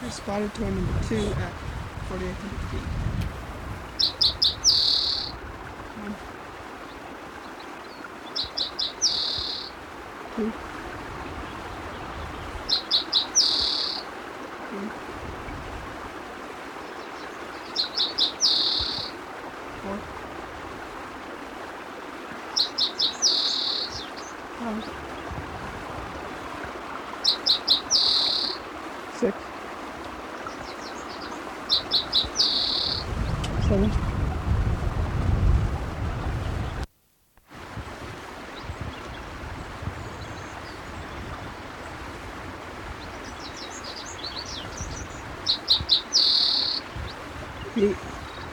I spotted toy number 2 at 4,800 feet. 1, 2, 3, 4, 5, 6, 7, 8,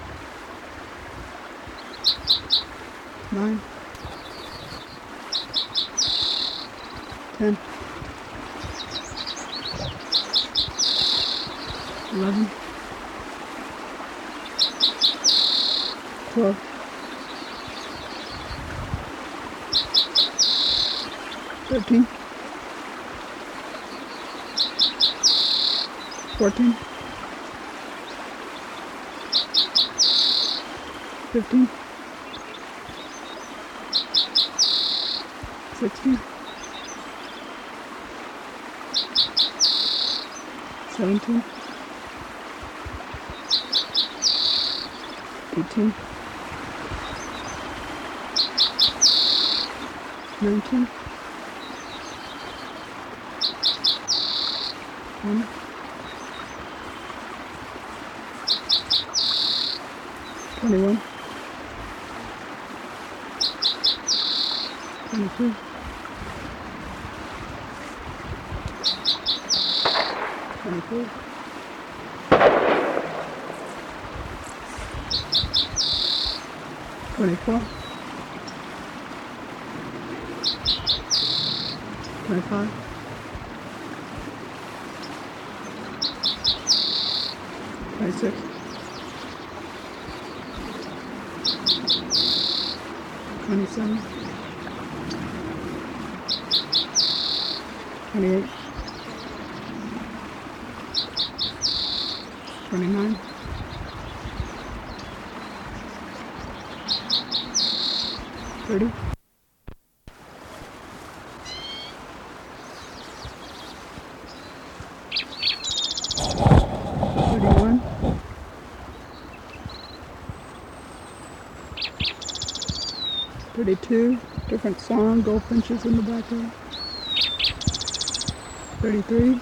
9, 10, 11, 12, 13, 14, 15, 16, 17, 18, 19, 20, 21, 22, 23, 24, 25, 26, 27, 28, 29, 30, 31, 32, different song, goldfinches in the background. 33,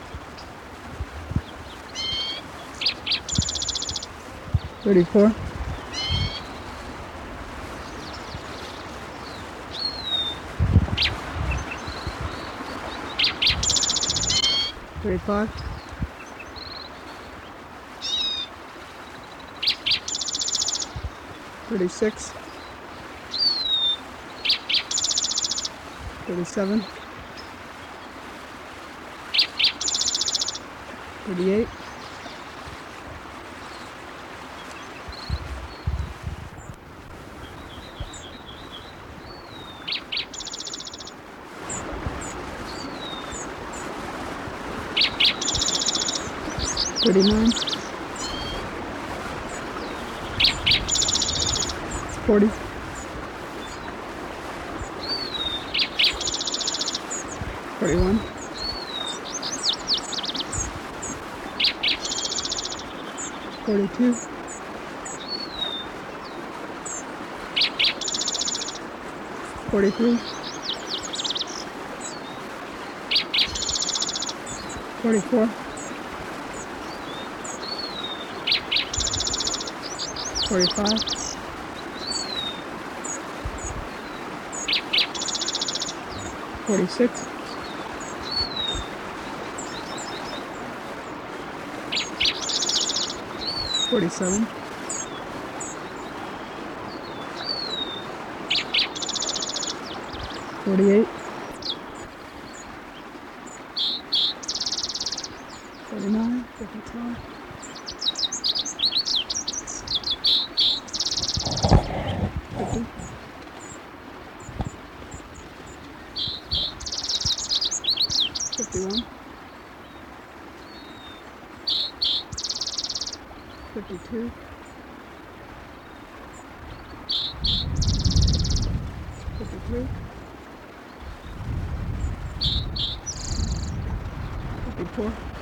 34, 35, 36, 37, 38, 39, 40, 41, 42, 43, 44, 45, 46, 47, 48, 49, different song. 50, 51, 52, 53, 54,